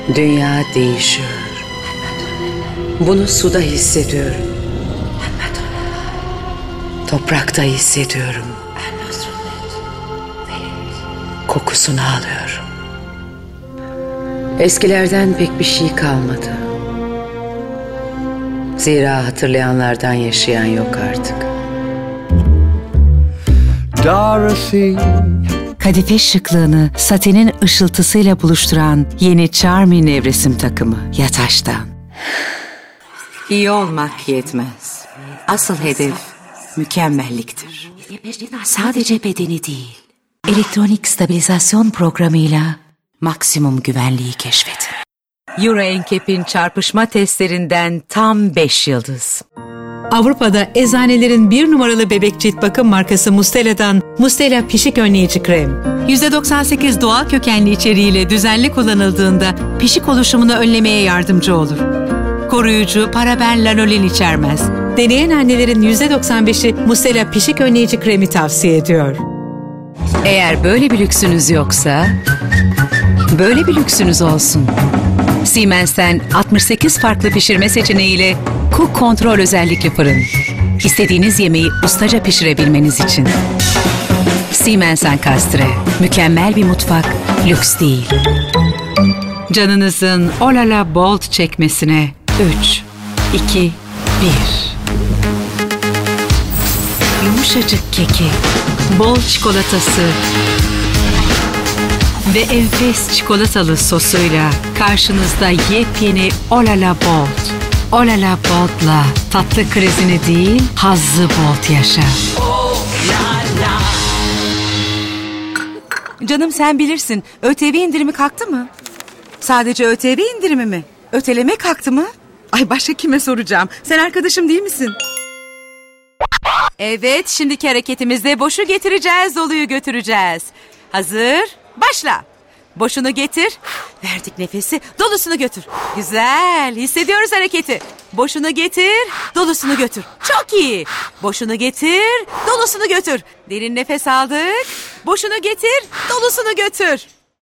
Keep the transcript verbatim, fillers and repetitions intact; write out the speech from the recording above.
Dünya değişiyor. Bunu suda hissediyorum. Toprakta hissediyorum. Kokusunu alıyorum. Eskilerden pek bir şey kalmadı. Zira hatırlayanlardan yaşayan yok artık. Dorothy. Kadife şıklığını satenin ışıltısıyla buluşturan yeni Charmy nevresim takımı Yataş'tan. İyi olmak yetmez. Asıl hedef mükemmelliktir. Sadece bedeni değil, elektronik stabilizasyon programıyla maksimum güvenliği keşfedin. Euro N C A P'in çarpışma testlerinden tam beş yıldız. Avrupa'da eczanelerin bir numaralı bebek cilt bakım markası Mustela'dan Mustela pişik önleyici krem. yüzde doksan sekiz doğal kökenli içeriğiyle düzenli kullanıldığında pişik oluşumunu önlemeye yardımcı olur. Koruyucu, paraben, lanolin içermez. Deneyen annelerin yüzde doksan beşi Mustela pişik önleyici kremi tavsiye ediyor. Eğer böyle bir lüksünüz yoksa, böyle bir lüksünüz olsun. Siemens'ten altmış sekiz farklı pişirme seçeneğiyle Cook Kontrol özellikli fırın. İstediğiniz yemeği ustaca pişirebilmeniz için. Siemens Ankastre. Mükemmel bir mutfak, lüks değil. Canınızın Olala Bold çekmesine üç, iki, bir. Yumuşacık keki, bol çikolatası ve enfes çikolatalı sosuyla karşınızda yepyeni Olala Bold. Olala Bold'la tatlı krizini değil, hazzı Bold yaşa. Canım sen bilirsin, ÖTV indirimi kalktı mı? Sadece ÖTV indirimi mi? Öteleme kalktı mı? Ay başka kime soracağım? Sen arkadaşım değil misin? Evet, şimdiki hareketimizde boşu getireceğiz, doluyu götüreceğiz. Hazır, başla. Boşunu getir, verdik nefesi, dolusunu götür. Güzel, hissediyoruz hareketi. Boşunu getir, dolusunu götür. Çok iyi. Boşunu getir, dolusunu götür. Derin nefes aldık. Boşunu getir, dolusunu götür.